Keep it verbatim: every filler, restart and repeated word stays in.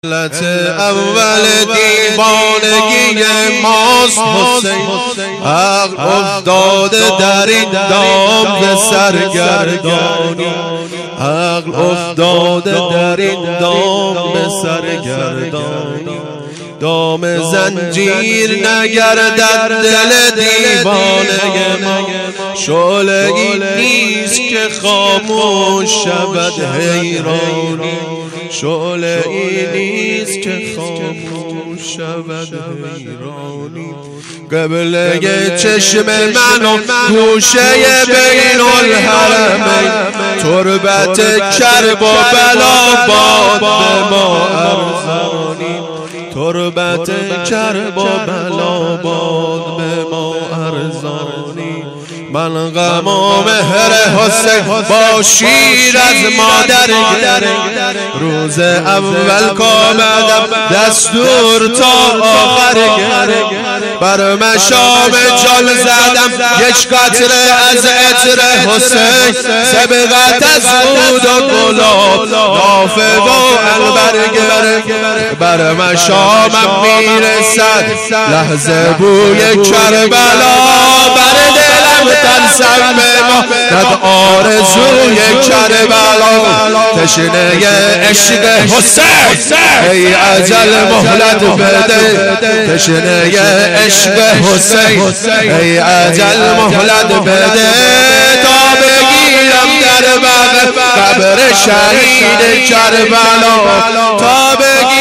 علت اول دیوانگی ماست حسین، عقل افتاده در این دام به سرگردانی، عقل افتاده در این دام به سرگردانی. دام زنجیر نگردد دل دیوانه ما، شعله ای نیست که خاموش شود حیرانی، شعله ای نیست که خاموش شود حیرانی. قبله چشم من و گوشه بین الحرمین، تربت کرب و بلا باد به ما ارزانی، تربت کرب و بلا باد به ما ارزانی. من غم و مهر حسین با شیر از مادر گرفتم، روز اول کامدم دستور تا آخر گرفتم، بر مشام جان زدم یک قطره از عطر حسین، سبقت از عود و گلاب نافه و عنبر گرفت، بر مشامم میرسد لحظه بوی کربلا، بر دلم ترسم ما ند آرزوی کربلا. تشنه عشق حسین ای اجل مهلت بده، تشنه عشق حسین ای اجل مهلت بده، تا بگیرم در بغل قبر شهید کربلا، تا بگیرم